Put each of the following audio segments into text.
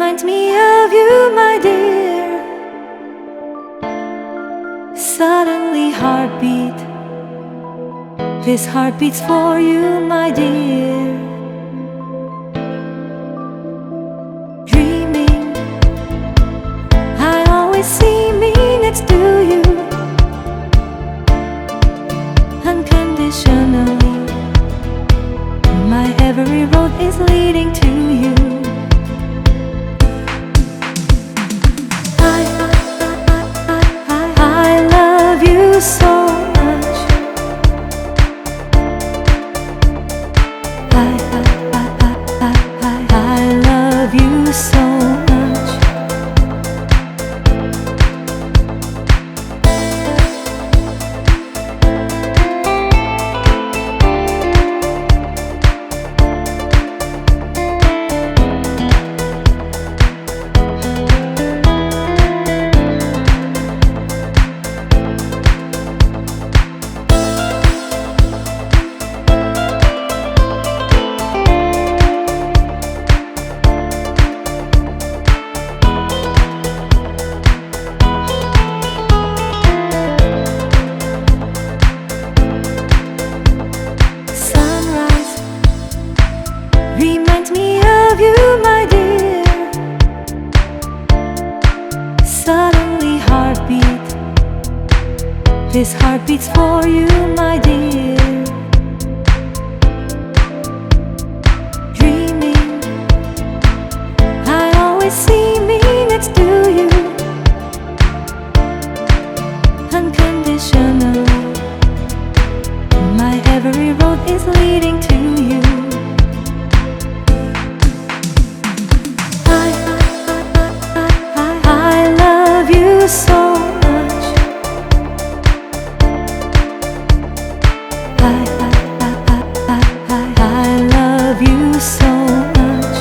reminds me of you, my dear. Suddenly heartbeat, this heart beats for you, my dear. Dreaming, I always see me next to you. Unconditionally, my every road is leading to you. I love you so much. I love you so much. Reminds me of you, my dear. Suddenly heartbeat, this heart beats for you, my dear. Dreaming, I always see me next to you. Unconditionally, my every road is leading to you. So much. I love you so much.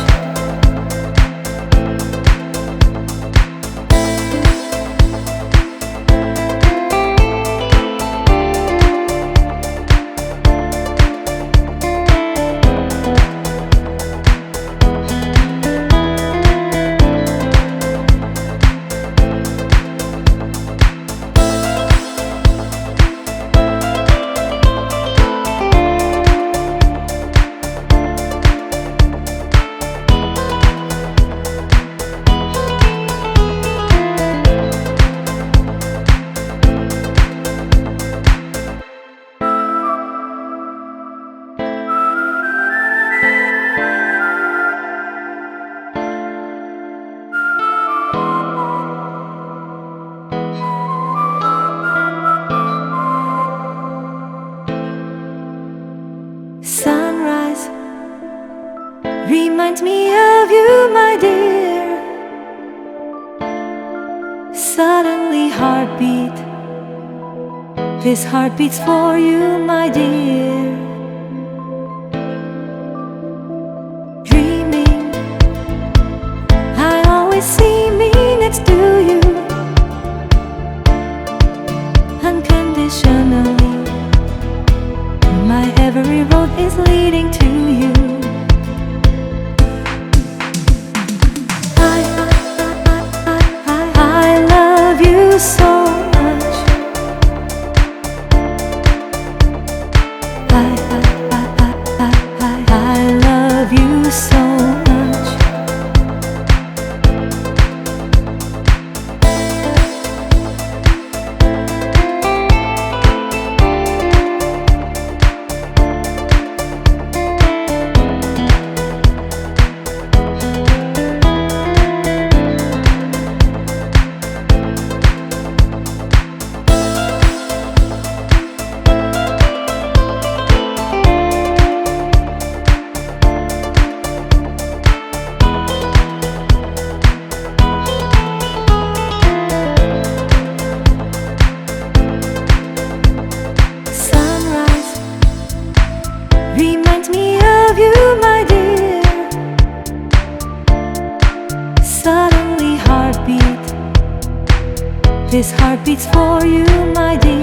Sunrise reminds me of you, my dear. Suddenly heartbeat, this heart beats for you, my dear. Dreaming, I always see me next to you. Unconditionally, my every road is leading to you. I love you so much. I love you so much. Reminds me of you, my dear. Suddenly heartbeat, this heart beats for you, my dear.